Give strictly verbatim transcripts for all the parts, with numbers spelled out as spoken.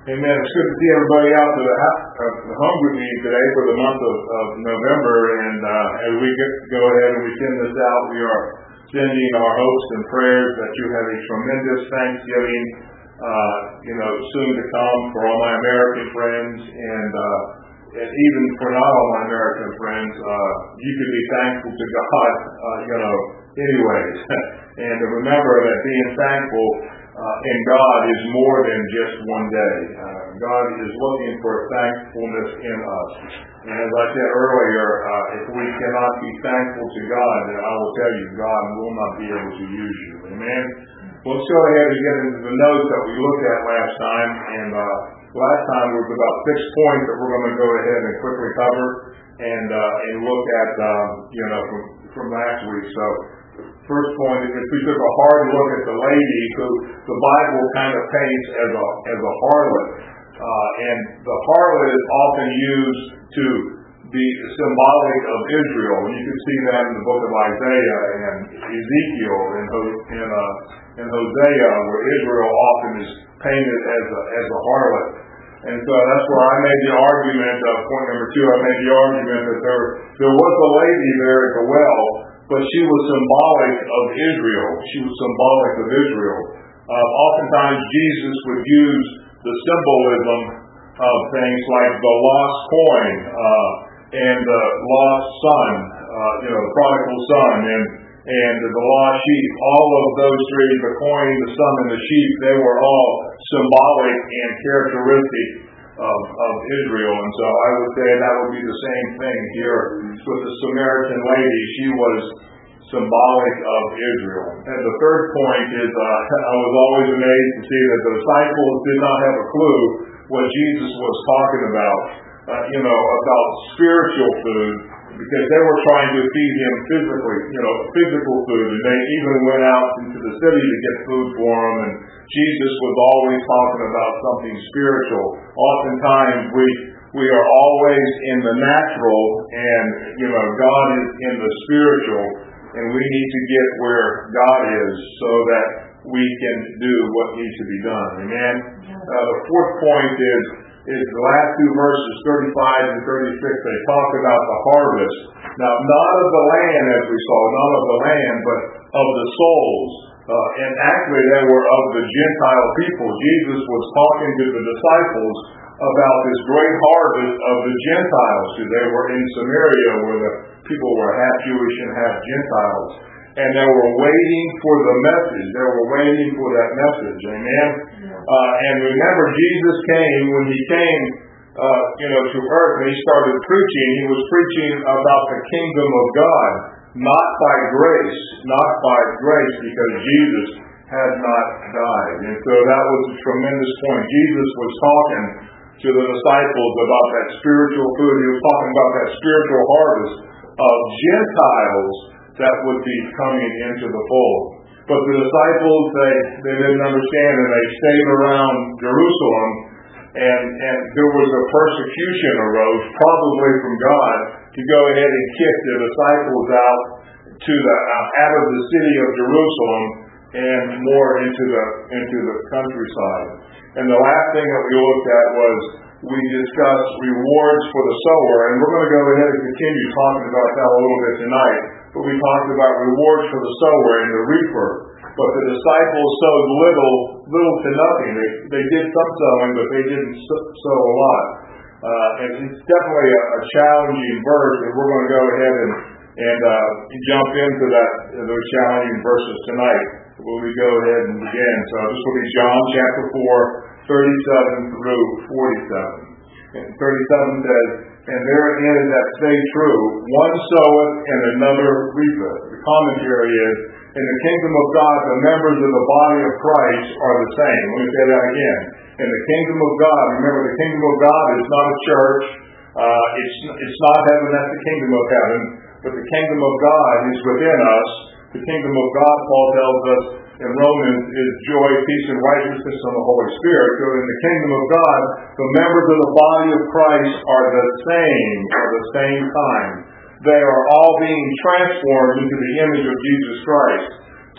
Amen. It's good to see everybody out to the, uh, the home with me today for the month of, of November. And uh, as we get, go ahead and we send this out, we are sending our hopes and prayers that you have a tremendous Thanksgiving, uh, you know, soon to come for all my American friends and, uh, and even for not all my American friends. Uh, you can be thankful to God, uh, you know, anyways. And to remember that being thankful Uh, in God is more than just one day. Uh, God is looking for thankfulness in us. And as I said earlier, uh, if we cannot be thankful to God, then I will tell you, God will not be able to use you. Amen? Well, let's go ahead and get into the notes that we looked at last time. And uh, last time there was about six points that we're going to go ahead and quickly cover and uh, and look at, um, you know, from, from last week. So, first point is we took a hard look at the lady who the Bible kind of paints as a as a harlot, uh, and the harlot is often used to be symbolic of Israel. You can see that in the book of Isaiah and Ezekiel and in, uh, in Hosea, where Israel often is painted as a as a harlot. And so that's where I made the argument. Uh, point number two, I made the argument that there there was a lady there at the well. But she was symbolic of Israel. She was symbolic of Israel. Uh, oftentimes Jesus would use the symbolism of things like the lost coin uh, and the lost son, uh, you know, the prodigal son, and and the lost sheep. All of those three, the coin, the son, and the sheep, they were all symbolic and characteristic Of, of Israel. And so I would say that would be the same thing here with the Samaritan lady. She was symbolic of Israel. And the third point is uh, I was always amazed to see that the disciples did not have a clue what Jesus was talking about, uh, you know, about spiritual food, because they were trying to feed him physically, you know, physical food. And they even went out into the city to get food for him. And Jesus was always talking about something spiritual. Oftentimes we we are always in the natural, and you know God is in the spiritual, and we need to get where God is so that we can do what needs to be done. Amen. Uh, the fourth point is is the last two verses, thirty-five and thirty-six. They talk about the harvest. Now, not of the land, as we saw, not of the land, but of the souls. Uh, and actually, they were of the Gentile people. Jesus was talking to the disciples about this great harvest of the Gentiles, who they were in Samaria, where the people were half Jewish and half Gentiles. And they were waiting for the message. They were waiting for that message. Amen? Uh, and remember, Jesus came, when he came, uh, you know, to earth, and he started preaching, he was preaching about the kingdom of God. Not by grace, not by grace, because Jesus had not died. And so that was a tremendous point. Jesus was talking to the disciples about that spiritual food. He was talking about that spiritual harvest of Gentiles that would be coming into the fold. But the disciples, they, they didn't understand, and they stayed around Jerusalem, and, and there was a persecution arose, probably from God, to go ahead and kick the disciples out to the uh, out of the city of Jerusalem and more into the into the countryside. And the last thing that we looked at was we discussed rewards for the sower, and we're going to go ahead and continue talking about that a little bit tonight. But we talked about rewards for the sower and the reaper. But the disciples sowed little, little to nothing. They, they did some sowing, but they didn't sow a lot. Uh, and it's definitely a, a challenging verse, and we're going to go ahead and, and uh, jump into that those challenging verses tonight. Will we go ahead and begin? So this will be John chapter four, thirty-seven through forty-seven. And thirty-seven says, "And therein is that say true, one soweth and another reapeth." The commentary is, "In the kingdom of God, the members of the body of Christ are the same." Let me say that again. In the kingdom of God, remember, the kingdom of God is not a church. Uh, it's it's not heaven. That's the kingdom of heaven. But the kingdom of God is within us. The kingdom of God, Paul tells us in Romans, is joy, peace, and righteousness on the Holy Spirit. So in the kingdom of God, the members of the body of Christ are the same at the same time. They are all being transformed into the image of Jesus Christ.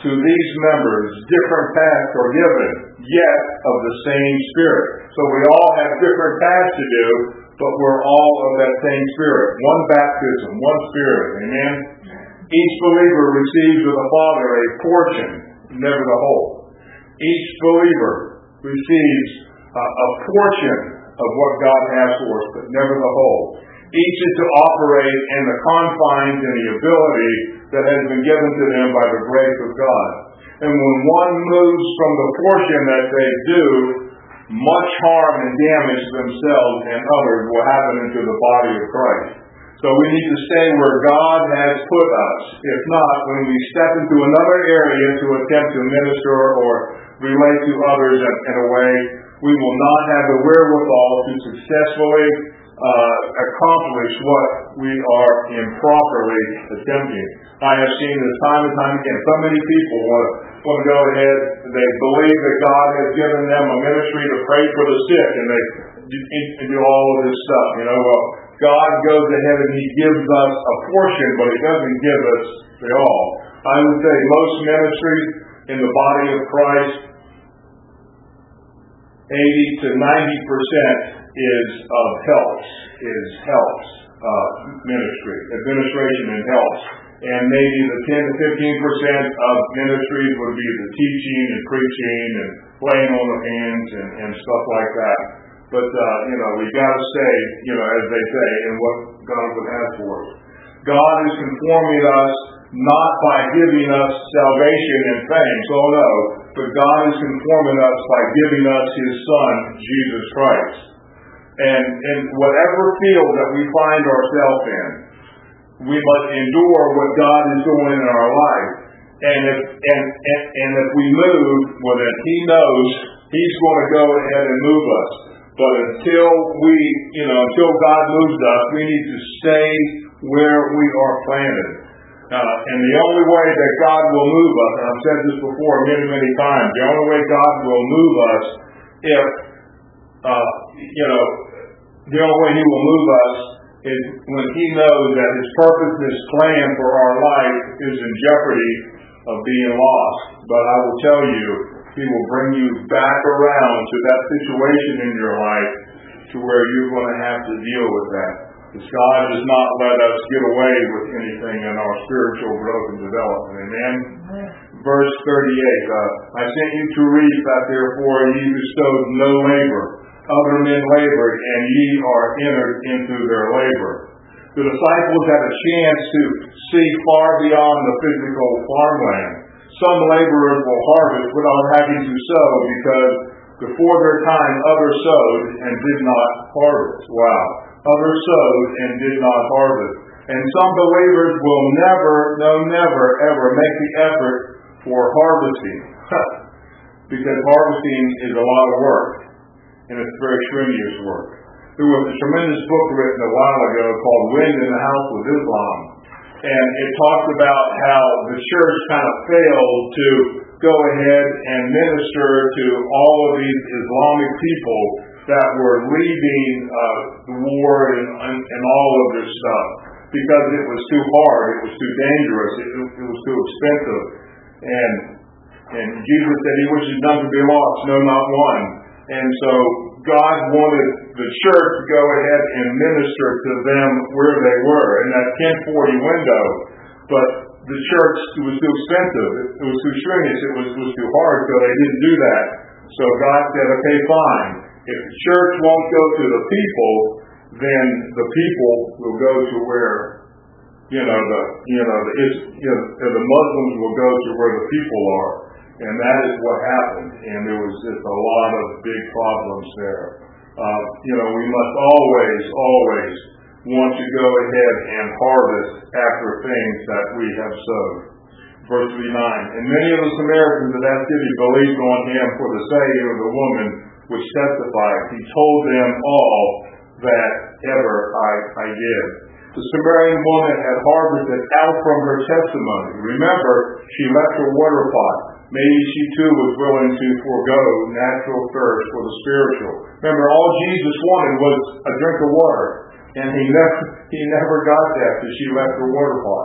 to these members different paths are given, yet of the same Spirit. So we all have different paths to do, but we're all of that same Spirit. One baptism, one Spirit. Amen? Each believer receives of the Father a portion, never the whole. Each believer receives a, a portion of what God has for us, but never the whole. Each is to operate in the confines and the ability that has been given to them by the grace of God. And when one moves from the portion that they do, much harm and damage to themselves and others will happen into the body of Christ. So we need to stay where God has put us. If not, when we step into another area to attempt to minister or relate to others in, in a way, we will not have the wherewithal to successfully uh, accomplish what we are improperly attempting. I have seen this time and time again. So many people want to, want to go ahead, they believe that God has given them a ministry to pray for the sick, and they do, do all of this stuff. You know, well, God goes ahead and He gives us a portion, but He doesn't give us the all. I would say most ministries in the body of Christ, eighty to ninety percent is of helps, is helps uh, ministry, administration and helps. And maybe the ten to fifteen percent of ministries would be the teaching and preaching and laying on the hands and, and stuff like that. But, uh, you know, we got to stay, you know, as they say, in what God would have for us. God is conforming us not by giving us salvation and thanks, oh no, but God is conforming us by giving us His Son, Jesus Christ. And in whatever field that we find ourselves in, we must endure what God is doing in our life. And if and, and, and if we move, well then He knows He's going to go ahead and move us. But until we, you know, until God moves us, we need to stay where we are planted. Uh, and the only way that God will move us, and I've said this before many, many times, the only way God will move us if, uh, you know, the only way He will move us is when He knows that His purpose, His plan for our life is in jeopardy of being lost. But I will tell you, He will bring you back around to that situation in your life to where you're going to have to deal with that. Because God does not let us get away with anything in our spiritual growth and development. Amen? Amen. Verse thirty-eight, uh, I sent you to reap that therefore ye bestowed no labor. Other men labored, and ye are entered into their labor. The disciples had a chance to see far beyond the physical farmland. Some laborers will harvest without having to sow because before their time others sowed and did not harvest. Wow. Others sowed and did not harvest. And some believers will never, no never, ever make the effort for harvesting. Because harvesting is a lot of work. And it's very strenuous work. There was a tremendous book written a while ago called Wind in the House with Islam. And it talked about how the church kind of failed to go ahead and minister to all of these Islamic people that were leaving uh, the war and, and, and all of this stuff because it was too hard, it was too dangerous, it, it was too expensive. And and Jesus said He wishes none to be lost, no, not one. And so God wanted the church to go ahead and minister to them where they were in that ten forty window. But the church was too expensive. It, it was too strenuous. It was, it was too hard, so they didn't do that. So God said, okay, fine. If the church won't go to the people, then the people will go to where, you know, the you know the you know, the Muslims will go to where the people are. And that is what happened. And there was just a lot of big problems there. Uh, you know, we must always, always want to go ahead and harvest after things that we have sowed. Verse thirty-nine, and many of the Samaritans of that city believed on Him for the saying of the woman which testified. He told them all that ever I, I did. The Samaritan woman had harvested out from her testimony. Remember, she left her water pot. Maybe she too was willing to forego natural thirst for the spiritual. Remember, all Jesus wanted was a drink of water. And he never he never got that because she left her water pot.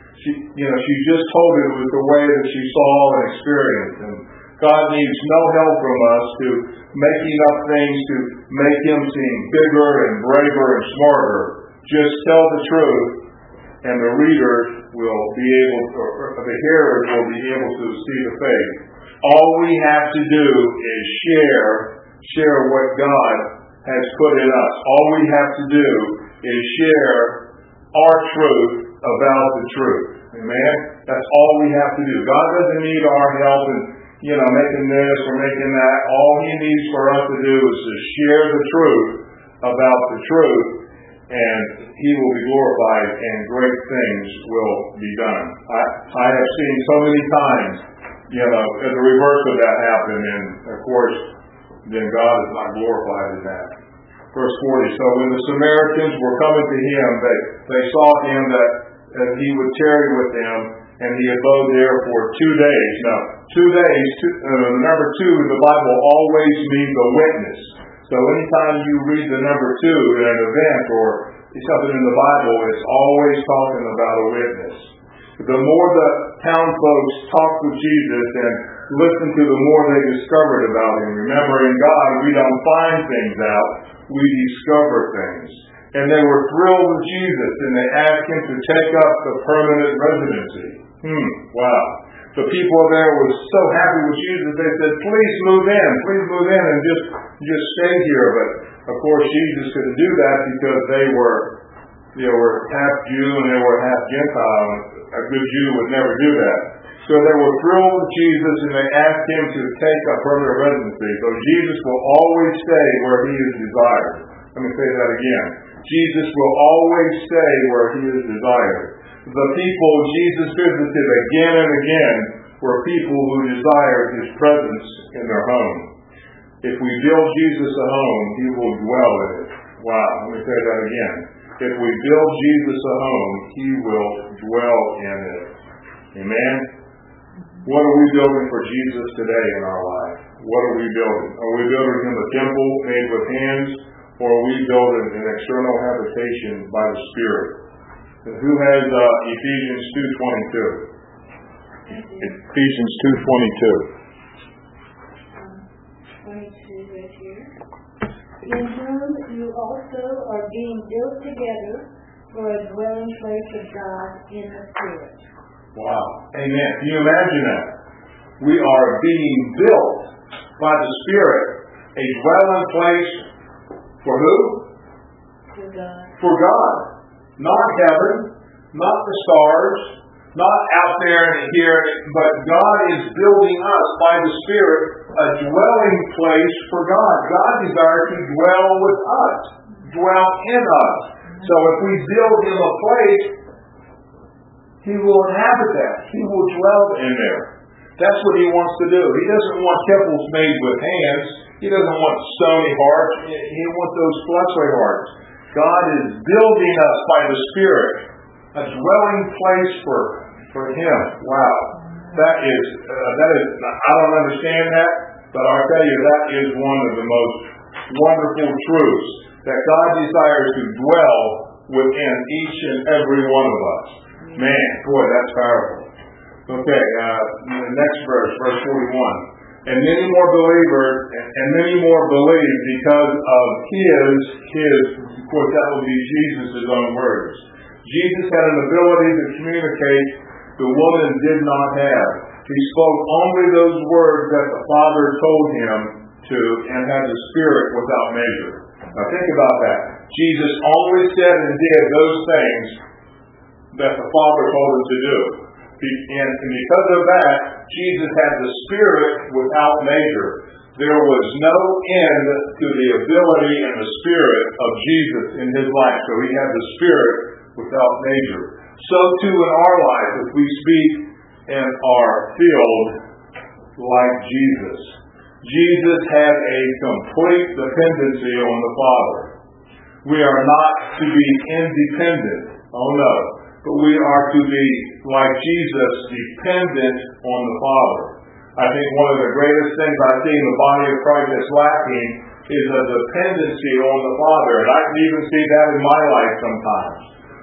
She, you know, she just told it was the way that she saw and experienced. And God needs no help from us to making up things to make Him seem bigger and braver and smarter. Just tell the truth, and the readers will be able to, or the hearers will be able to see the faith. All we have to do is share, share what God has put in us. All we have to do is share our truth about the truth. Amen? That's all we have to do. God doesn't need our help in, you know, making this or making that. All He needs for us to do is to share the truth about the truth, and He will be glorified and great things will be done. I, I have seen so many times, you know, the reverse of that happen, and of course, then God is not glorified in that. Verse forty, so when the Samaritans were coming to Him, they, they saw Him that, that He would tarry with them, and He abode there for two days. Now, two days, two, uh, number two in the Bible always means a witness. So anytime you read the number two in an event or something in the Bible, it's always talking about a witness. The more the town folks talked with Jesus and listened to, the more they discovered about Him. Remember, in God, we don't find things out, we discover things. And they were thrilled with Jesus, and they asked Him to take up the permanent residency. Hmm, wow. The people there were so happy with Jesus, they said, please move in, please move in and just, just stay here. But, of course, Jesus couldn't do that because they were, they were half Jew and they were half Gentile. A good Jew would never do that. So they were thrilled with Jesus, and they asked Him to take a permanent residency. So Jesus will always stay where He is desired. Let me say that again. Jesus will always stay where He is desired. The people Jesus visited again and again were people who desired His presence in their home. If we build Jesus a home, He will dwell in it. Wow, let me say that again. If we build Jesus a home, He will dwell in it. Amen? What are we building for Jesus today in our life? What are we building? Are we building Him a temple made with hands, or are we building an external habitation by the Spirit? And who has uh, Ephesians two twenty-two? Ephesians two twenty-two. twenty-two right here. In whom you also are being built together for a dwelling place of God in the Spirit. Wow. Amen. Can you imagine that? We are being built by the Spirit, a dwelling place for who? For God. For God. Not heaven, not the stars, not out there and here, but God is building us by the Spirit a dwelling place for God. God desires to dwell with us, dwell in us. So if we build Him a place, He will inhabit that. He will dwell in there. That's what He wants to do. He doesn't want temples made with hands. He doesn't want stony hearts. He wants those fleshly hearts. God is building us by the Spirit a dwelling place for, for Him. Wow. That is, uh, that is, I don't understand that, but I'll tell you that is one of the most wonderful truths, that God desires to dwell within each and every one of us. Man, boy, that's powerful. Okay, uh, the next verse, verse forty-one. And many more believers, and, and many more believe because of His, His, of course that will be Jesus' own words. Jesus had an ability to communicate the woman did not have. He spoke only those words that the Father told Him to, and had the Spirit without measure. Now think about that. Jesus always said and did those things that the Father told Him to do. And because of that, Jesus had the Spirit without measure. There was no end to the ability and the Spirit of Jesus in His life. So He had the Spirit without measure. So too in our life, if we speak and are filled like Jesus. Jesus had a complete dependency on the Father. We are not to be independent. Oh no. But we are to be, like Jesus, dependent on the Father. I think one of the greatest things I see in the body of Christ that's lacking is a dependency on the Father. And I can even see that in my life sometimes.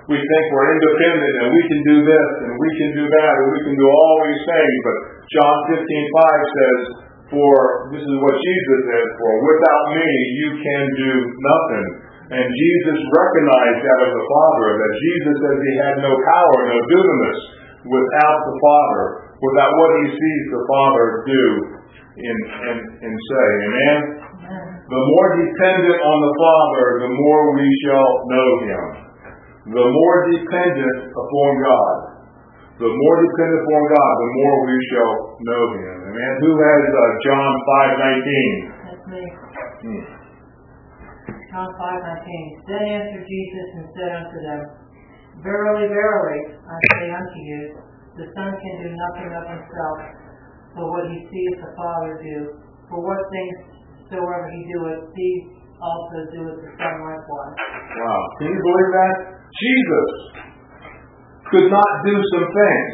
we think we're independent and we can do this and we can do that and we can do all these things. But John fifteen five says, for this is what Jesus said, for without me you can do nothing. And Jesus recognized that of the Father, that Jesus says he had no power, no dunamis without the Father, without what he sees the Father do and, and, and say. Amen? The more dependent on the Father, the more we shall know him. The more dependent upon God. The more dependent upon God, the more we shall know him. Amen? Who has uh, John five nineteen? That's me. Hmm. John five nineteen. Then answered Jesus and said unto them, Verily, verily, I say unto you, the Son can do nothing of himself, but what he seeth the Father do. For what things soever he doeth, these also doeth the Son likewise. Wow. Can you believe that? Jesus could not do some things.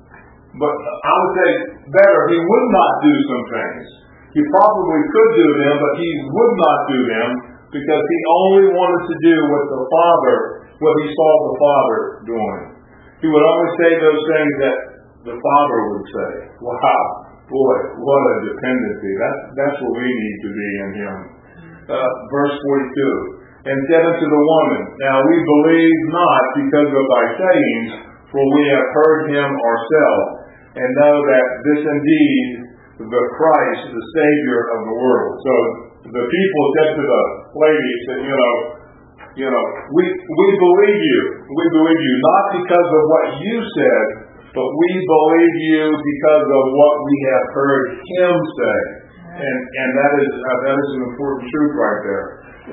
But I would say better, he would not do some things. He probably could do them, but he would not do them because he only wanted to do what the Father, what he saw the Father doing. He would only say those things that the Father would say. Wow. Boy, what a dependency. That's, that's what we need to be in him. Uh, verse forty-two. And said unto the woman, Now we believe not because of thy sayings, for we have heard him ourselves, and know that this indeed the Christ, the Savior of the world. So the people said to the lady, said, you know, you know, we we believe you. We believe you not because of what you said, but we believe you because of what we have heard him say. And and that is uh, that is an important truth right there. The,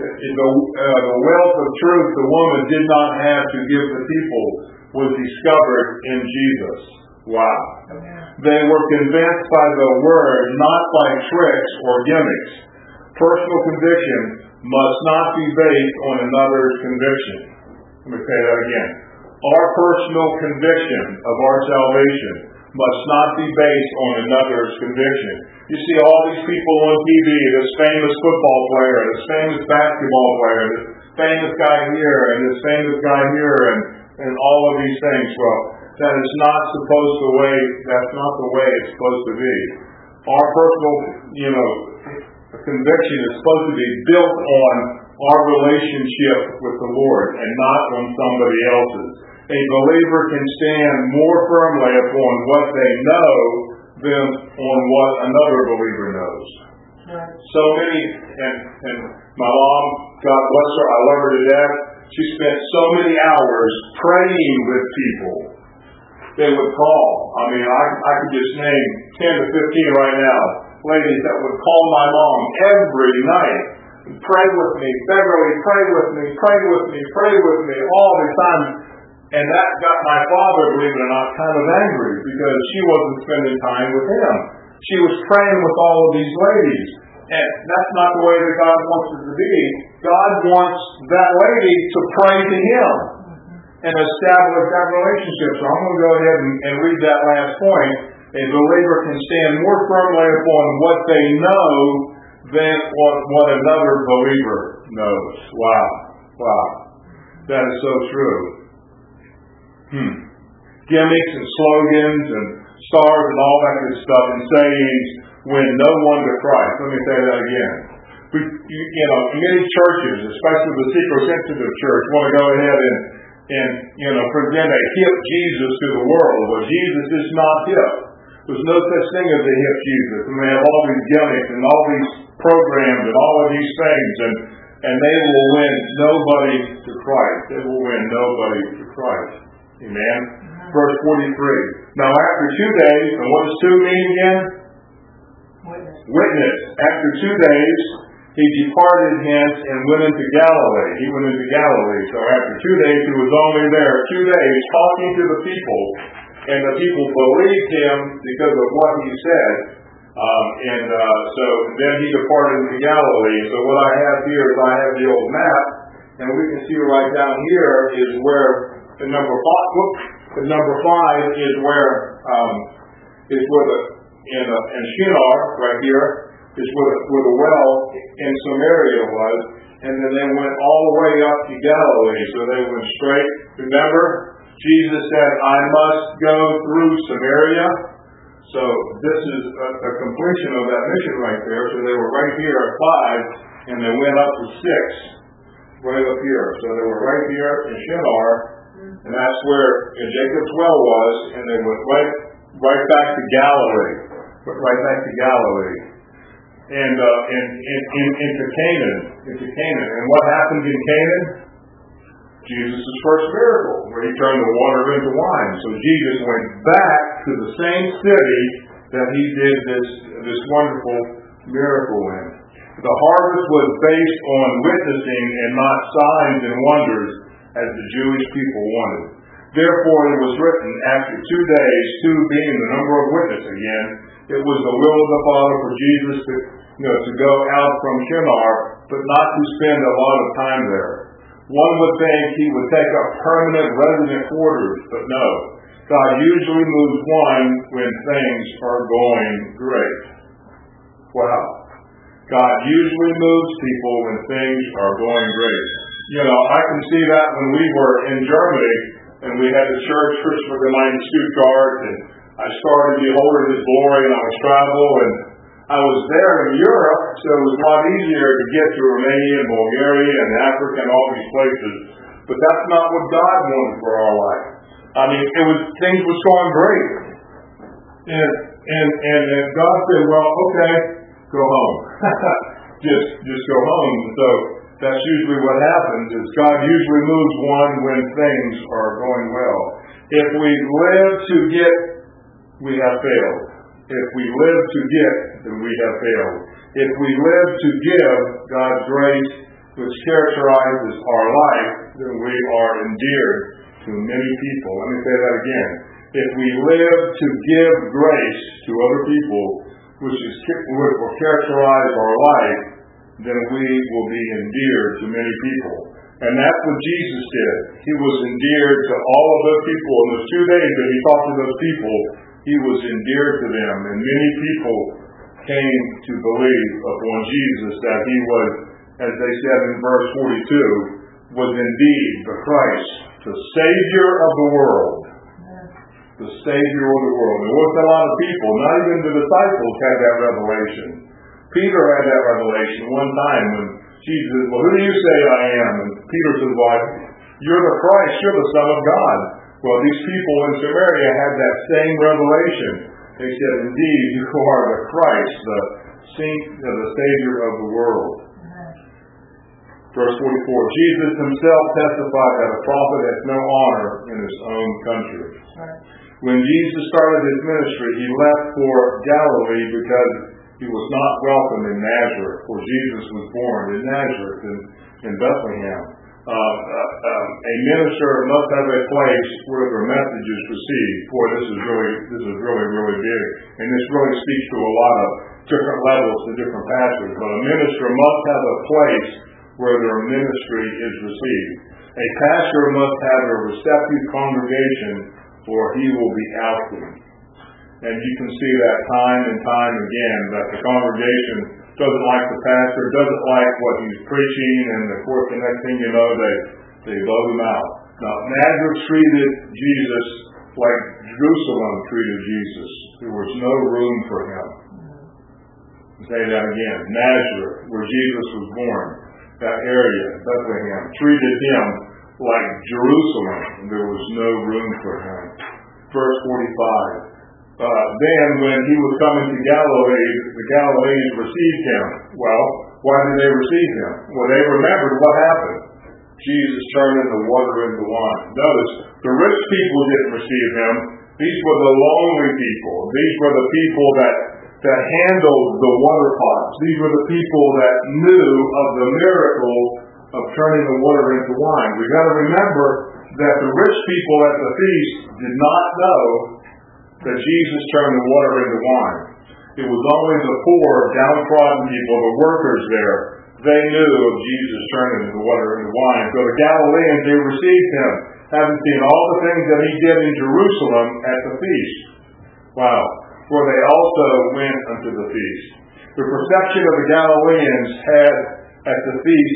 uh, the wealth of truth the woman did not have to give the people was discovered in Jesus. Wow. They were convinced by the word, not by tricks or gimmicks. Personal conviction must not be based on another's conviction. Let me say that again. Our personal conviction of our salvation must not be based on another's conviction. You see all these people on T V, this famous football player, this famous basketball player, this famous guy here, and this famous guy here, and, and all of these things. Well, that is not supposed to way, that's not the way it's supposed to be. Our personal, you know, conviction is supposed to be built on our relationship with the Lord and not on somebody else's. A believer can stand more firmly upon what they know than on what another believer knows. Right. So many, and, and my mom, God bless her, I love her to death, she spent so many hours praying with people. They would call. I mean, I, I could just name ten to fifteen right now, ladies that would call my mom every night. Pray with me, Beverly, pray with me, pray with me, pray with me, all the time. And that got my father, believe it or not, kind of angry because she wasn't spending time with him. She was praying with all of these ladies. And that's not the way that God wants it to be. God wants that lady to pray to him and establish that relationship. So I'm going to go ahead and, and read that last point. A believer can stand more firmly upon what they know than what, what another believer knows. Wow. Wow. That is so true. Hmm. Gimmicks and slogans and stars and all that good stuff and sayings win no one to Christ. Let me say that again. We, you, you know, many churches, especially the seeker-sensitive church, want to go ahead and, and you know, present a hip Jesus to the world. Well, Jesus is not hip. There's no such thing as a hip Jesus. And they have all these gimmicks and all these programs and all of these things, and and they will win nobody to Christ. They will win nobody to Christ. Amen. Mm-hmm. Verse forty-three. Now after two days, and what does two mean again? Witness. Witness. After two days, he departed hence and went into Galilee. He went into Galilee. So after two days, he was only there two days talking to the people, and the people believed him because of what he said. Um, and uh, so then he departed into Galilee. So what I have here is I have the old map, and we can see right down here is where the number five. Whoops, the number five is where um, is where the in uh, in Shinar right here is where the, where the well in Samaria was, and then they went all the way up to Galilee. So they went straight. Remember, Jesus said, I must go through Samaria. So this is a, a completion of that mission right there. So they were right here at five, and they went up to six, right up here. So they were right here in Shinar, and that's where Jacob's well was, and they went right, right back to Galilee, right back to Galilee, and uh, in, in, in, into Canaan, into Canaan. And what happened in Canaan? Jesus' first miracle, where he turned the water into wine. So Jesus went back to the same city that he did this, this wonderful miracle in. The harvest was based on witnessing and not signs and wonders as the Jewish people wanted. Therefore it was written, after two days, two being the number of witnesses again, it was the will of the Father for Jesus to, you know, to go out from Shinar, but not to spend a lot of time there. One would think he would take up permanent resident quarters, but no. God usually moves one when things are going great. Wow. God usually moves people when things are going great. You know, I can see that when we were in Germany, and we had the church, Christopher Gemeinde Stuttgart, and I started beholding His glory, and I was travel, and I was there in Europe, so it was a lot easier to get to Romania and Bulgaria and Africa and all these places. But that's not what God wanted for our life. I mean, it was things was going great, and and and, and God said, "Well, okay, go home. just just go home." So that's usually what happens. Is God usually moves one when things are going well. If we live to get, we have failed. If we live to get, then we have failed. If we live to give God's grace, which characterizes our life, then we are endeared to many people. Let me say that again. If we live to give grace to other people, which is which will characterize our life, then we will be endeared to many people. And that's what Jesus did. He was endeared to all of those people. In those two days that he talked to those people, he was endeared to them. And many people came to believe upon Jesus that he was, as they said in verse forty-two, was indeed the Christ, the Savior of the world. The Savior of the world. There wasn't a lot of people, not even the disciples had that revelation. Peter had that revelation one time when Jesus said, "Well, who do you say I am?" And Peter said, "Well, you're the Christ, you're the Son of God." Well, these people in Samaria had that same revelation. They said, "Indeed, you are the Christ, the Saint, the Savior of the world." Verse forty-four, Jesus himself testified that a prophet has no honor in his own country. When Jesus started his ministry, he left for Galilee because he was not welcome in Nazareth, for Jesus was born in Nazareth in, in Bethlehem. Uh, uh, uh, a minister must have a place where the message is received. Boy, this is really, this is really, really big, and this really speaks to a lot of different levels to different pastors. But a minister must have a place where their ministry is received. A pastor must have a receptive congregation, or he will be ousted. And you can see that time and time again, that the congregation doesn't like the pastor, doesn't like what he's preaching, and of course the next thing you know, they, they vote him out. Now, Nazareth treated Jesus like Jerusalem treated Jesus. There was no room for him. I'll say that again. Nazareth, where Jesus was born, that area, Bethlehem, treated him like Jerusalem. There was no room for him. Verse forty-five. Uh, then when he was coming to Galilee, the Galileans received him. Well, why did they receive him? Well, they remembered what happened. Jesus turning the water into wine. Notice, the rich people didn't receive him. These were the lonely people. These were the people that, that handled the water pots. These were the people that knew of the miracle of turning the water into wine. We've got to remember that the rich people at the feast did not know that Jesus turned the water into wine. It was only the poor, downtrodden people, the workers there. They knew of Jesus turning the water into wine. So the Galileans, they received him, having seen all the things that he did in Jerusalem at the feast. Wow. For they also went unto the feast. The perception of the Galileans had at the feast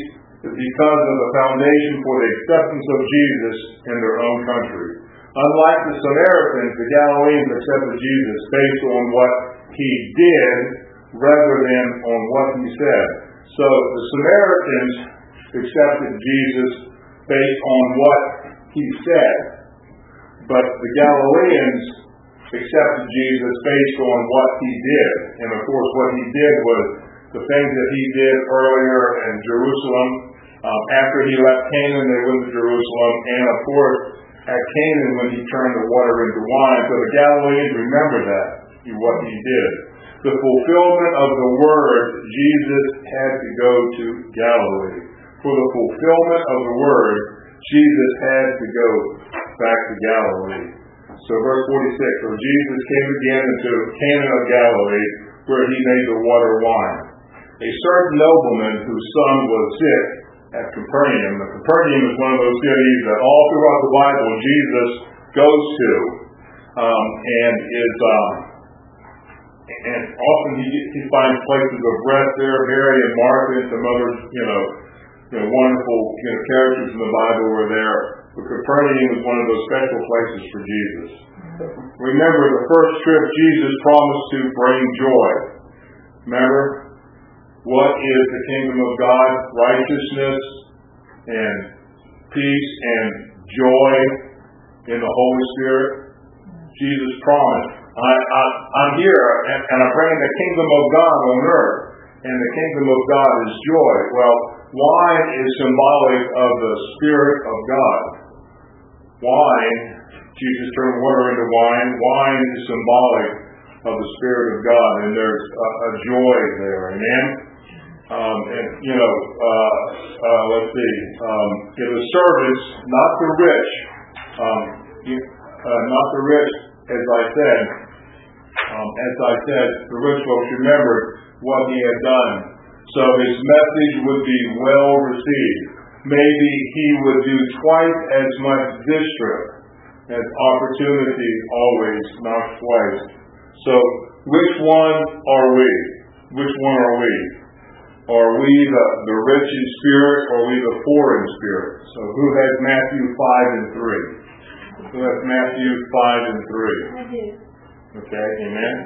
is because of the foundation for the acceptance of Jesus in their own country. Unlike the Samaritans, the Galileans accepted Jesus based on what he did rather than on what he said. So the Samaritans accepted Jesus based on what he said, but the Galileans accepted Jesus based on what he did. And of course, what he did was the things that he did earlier in Jerusalem. Um, after he left Canaan, they went to Jerusalem, and of course, at Canaan when he turned the water into wine. So the Galileans remember that, what he did. The fulfillment of the word, Jesus had to go to Galilee. For the fulfillment of the word, Jesus had to go back to Galilee. So verse forty-six, so Jesus came again into Cana of Galilee, where he made the water wine. A certain nobleman whose son was sick at Capernaum. Now, Capernaum is one of those cities that all throughout the Bible Jesus goes to, um, and is um, and often he, he finds places of rest there. Mary and Martha and some other, you know, you know, wonderful you know, characters in the Bible were there. But Capernaum is one of those special places for Jesus. Remember, the first trip Jesus promised to bring joy. Remember, what is the kingdom of God? Righteousness and peace and joy in the Holy Spirit. Jesus promised, I, I, I'm here and, and I'm bringing the kingdom of God on earth. And the kingdom of God is joy. Well, wine is symbolic of the Spirit of God. Wine, Jesus turned water into wine. Wine is symbolic of the Spirit of God, and there's a, a joy there. Amen? Um, and, you know, uh, uh, let's see. Um, yeah, the servants, not the rich, um, you, uh, not the rich, as I said, um, as I said, the rich folks remembered what he had done. So his message would be well received. Maybe he would do twice as much this trip, as opportunity always knocks twice. So which one are we? Which one are we? Are we the, the rich in spirit, or are we the poor in spirit? So who has Matthew five and three? Who has Matthew five and three? I do. Okay, amen?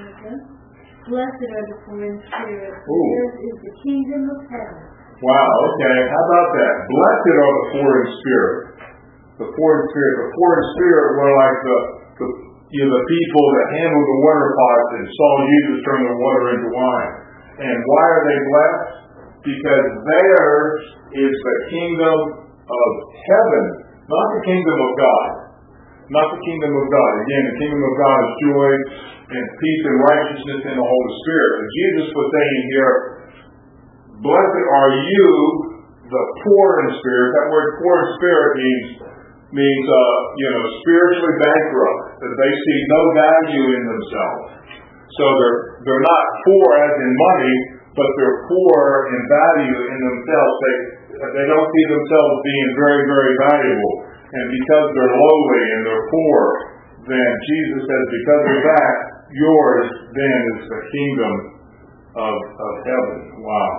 Blessed are the poor in spirit, for Ooh. theirs is the kingdom of heaven. Wow, okay. How about that? Blessed are the poor in spirit. The poor in spirit. The poor in spirit were like the, the you know, the people that handled the water pots and saw Jesus turn the water into wine. And why are they blessed? Because theirs is the kingdom of heaven, not the kingdom of God. Not the kingdom of God. Again, the kingdom of God is joy and peace and righteousness in the Holy Spirit. And Jesus was saying here, blessed are you, the poor in spirit. That word poor in spirit means, means uh, you know, spiritually bankrupt. That they see no value in themselves. So they're, they're not poor as in money, but they're poor in value in themselves. They, they don't see themselves being very, very valuable. And because they're lowly and they're poor, then Jesus says, because of that, yours then is the kingdom of, of heaven. Wow.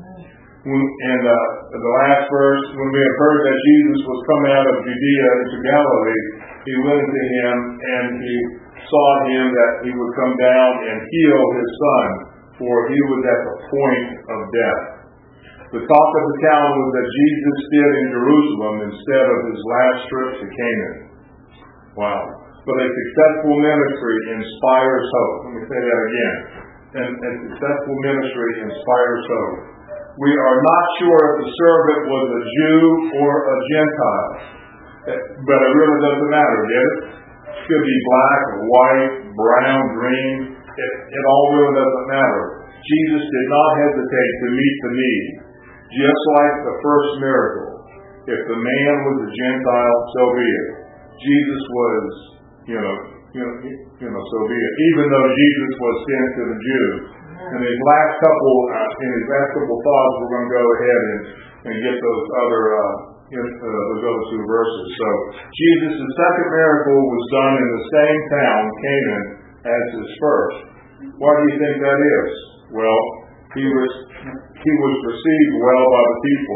And uh, the last verse, when we have heard that Jesus was coming out of Judea into Galilee, he went to him and he saw him that he would come down and heal his son, for he was at the point of death. The talk of the town was that Jesus stayed in Jerusalem instead of his last trip to Canaan. Wow. But a successful ministry inspires hope. Let me say that again. And a successful ministry inspires hope. We are not sure if the servant was a Jew or a Gentile. But it really doesn't matter, did it? It could be black or white, brown, green. It, it all really doesn't matter. Jesus did not hesitate to meet the need. Just like the first miracle. If the man was a Gentile, so be it. Jesus was, you know, you know, you know, so be it. Even though Jesus was sent to the Jews. And his last couple, uh, in his last couple thoughts, we're going to go ahead and, and get those other, uh, you know, uh, those other two verses. So, Jesus' second miracle was done in the same town, Canaan, as his first. Why do you think that is? Well, he was he was received well by the people,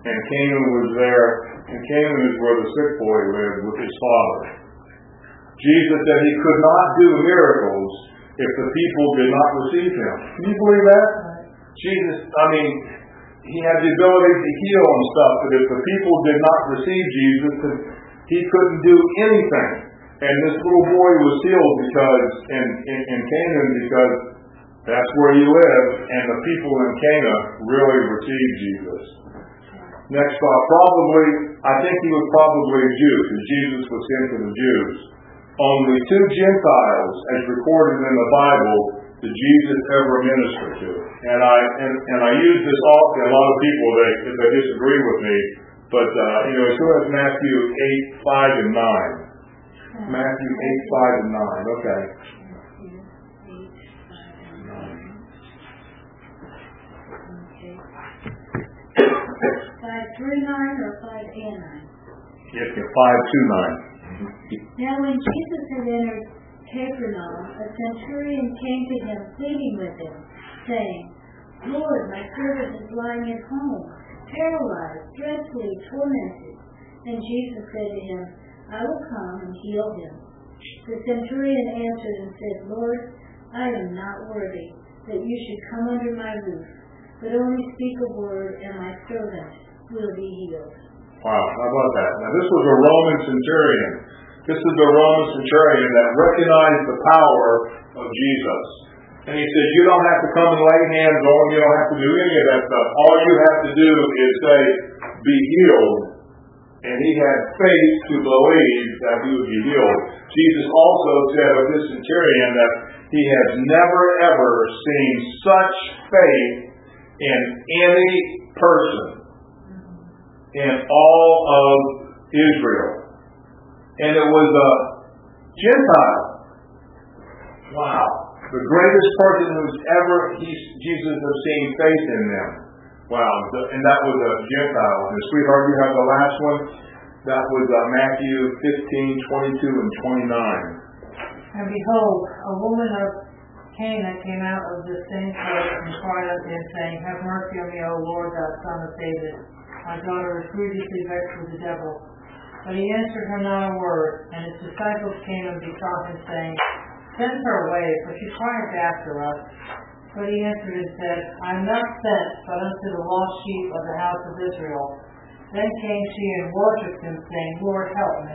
and Canaan was there, and Canaan is where the sick boy lived with his father. Jesus said he could not do miracles if the people did not receive him. Can you believe that? Jesus, I mean, he had the ability to heal and stuff, but if the people did not receive Jesus, he couldn't do anything. And this little boy was healed because in, in, in Canaan because that's where he lived, and the people in Cana really received Jesus. Next thought, probably, I think he was probably a Jew, because Jesus was sent to the Jews. Only two Gentiles, as recorded in the Bible, did Jesus ever minister to. And I and, and I use this often. A lot of people they they disagree with me, but uh, you know, so that's Matthew eight, five, and nine. Matthew eight, five, and nine. Okay. Five three nine or five and nine? Yes, five two nine. Now when Jesus had entered Capernaum, a centurion came to him, pleading with him, saying, Lord, my servant is lying at home, paralyzed, dreadfully tormented. And Jesus said to him, I will come and heal him. The centurion answered and said, Lord, I am not worthy that you should come under my roof, but only speak a word, and my servant will be healed. Wow, how about that? Now this was a Roman centurion. This is the Roman centurion that recognized the power of Jesus. And he said, you don't have to come and lay hands on him. You don't have to do any of that stuff. All you have to do is say, be healed. And he had faith to believe that he would be healed. Jesus also said of this centurion that he has never ever seen such faith in any person in all of Israel. And it was a Gentile. Wow. The greatest person who's ever he, Jesus has seen faith in them. Wow. And that was a Gentile. And sweetheart, you have the last one. That was uh, Matthew fifteen, twenty-two, and twenty-nine. And behold, a woman of Cana came out of the same place and cried unto him, saying, Have mercy on me, O Lord, thou son of David. My daughter is grievously vexed with the devil. But he answered her not a word. And his disciples came and besought him, saying, Send her away, for she crieth after us. But he answered and said, I am not sent but unto the lost sheep of the house of Israel. Then came she and worshipped him, saying, Lord, help me.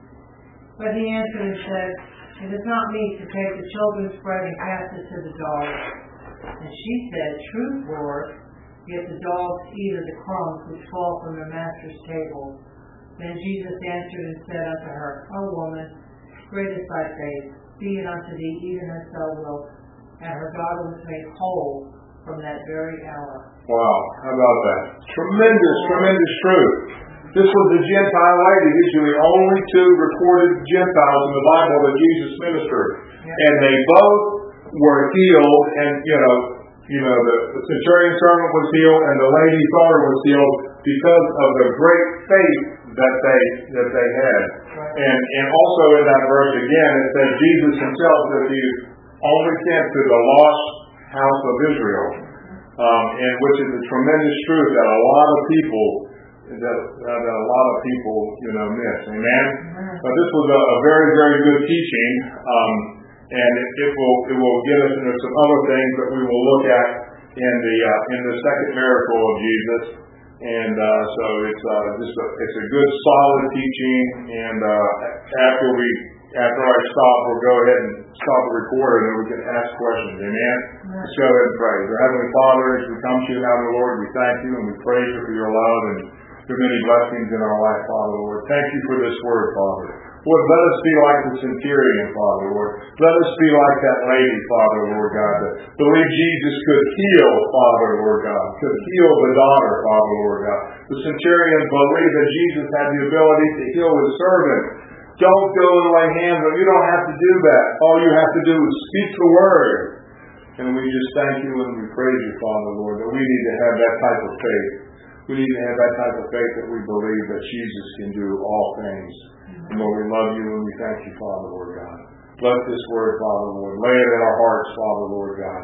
But he answered and said, It is not meet to take the children's bread and cast it to the dogs. And she said, Truth, Lord, yet the dogs eat of the crumbs which fall from their master's table. Then Jesus answered and said unto her, O woman, great is thy faith. Be it unto thee even as thou wilt. And her daughter was made whole from that very hour. Wow, how about that? Tremendous, tremendous truth. This was a Gentile lady. These are the only two recorded Gentiles in the Bible that Jesus ministered. Yep. And they both were healed, and you know, you know, the, the centurion servant was healed, and the lady's daughter was healed because of the great faith that they that they had. Right. And and also in that verse again, it says Jesus himself that he only sent to the lost house of Israel, um, and which is a tremendous truth that a lot of people that, that a lot of people you know miss. Amen. Mm-hmm. But this was a, a very very good teaching, um, and it, it will it will get us into some other things that we will look at in the uh, in the second miracle of Jesus. And uh, so it's uh, just a, it's a good solid teaching. And uh, after we after I stop, we'll go ahead and stop the recorder, and then we can ask questions. Amen. Let's go ahead and pray. Dear Heavenly Father, as we come to you now, Lord, we thank you and we praise you for your love and your many blessings in our life, Father, Lord. Thank you for this word, Father. Lord, let us be like the centurion, Father, Lord. Let us be like that lady, Father, Lord God, that believed Jesus could heal, Father, Lord God, could heal the daughter, Father, Lord God. The centurion believed that Jesus had the ability to heal his servant. Don't go and lay hands on him. You don't have to do that. All you have to do is speak the word. And we just thank you and we praise you, Father, Lord, that we need to have that type of faith. We need to have that type of faith that we believe that Jesus can do all things. And Lord, we love you and we thank you, Father, Lord God. Bless this word, Father, Lord. Lay it in our hearts, Father, Lord God.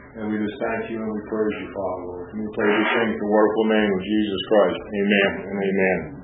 And we just thank you and we praise you, Father, Lord. And we pray these things in the wonderful name of Jesus Christ. Amen and amen.